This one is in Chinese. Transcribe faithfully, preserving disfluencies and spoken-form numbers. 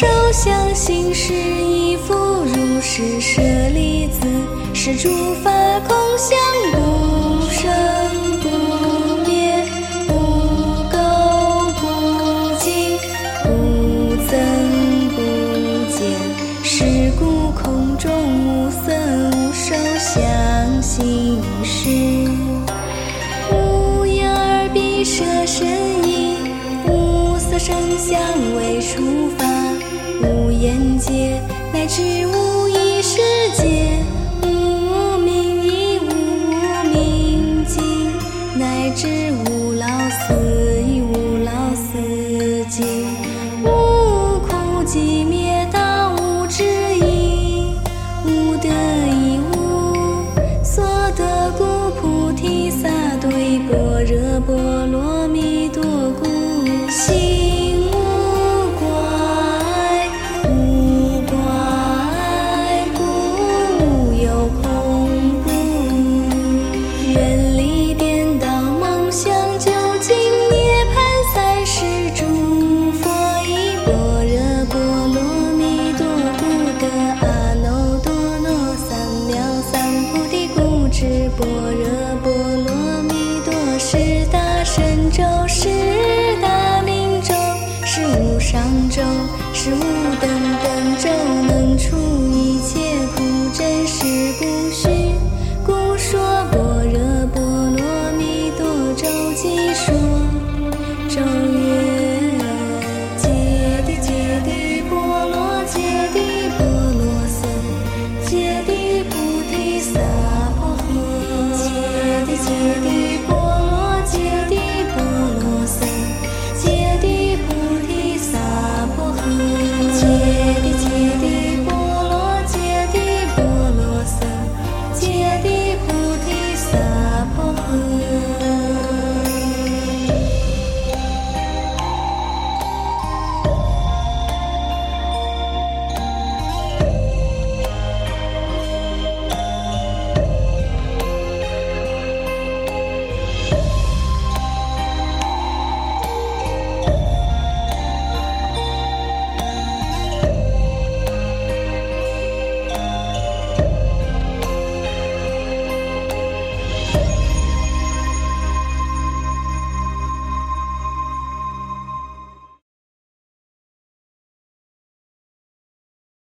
受相行识亦复如是舍利子，是诸法空相，不生不灭，不垢不净，不增不减，是故空中无色无受相行识。无眼耳鼻舌身意，无色声香味触法，无眼界，乃至无意识界，无明亦无无明尽，乃至无老死亦无老死尽，无苦集灭道，无智亦无得亦无所得故，菩提萨埵般若波罗蜜多故，心无挂碍，无挂碍故无有恐怖，远离颠倒梦想，究竟涅槃三世诸佛以般若波罗蜜多故得阿耨多罗三藐三菩提故知般若波罗蜜多是大神咒，是大明咒，是无上咒，是无等等咒，能除一切苦，真实不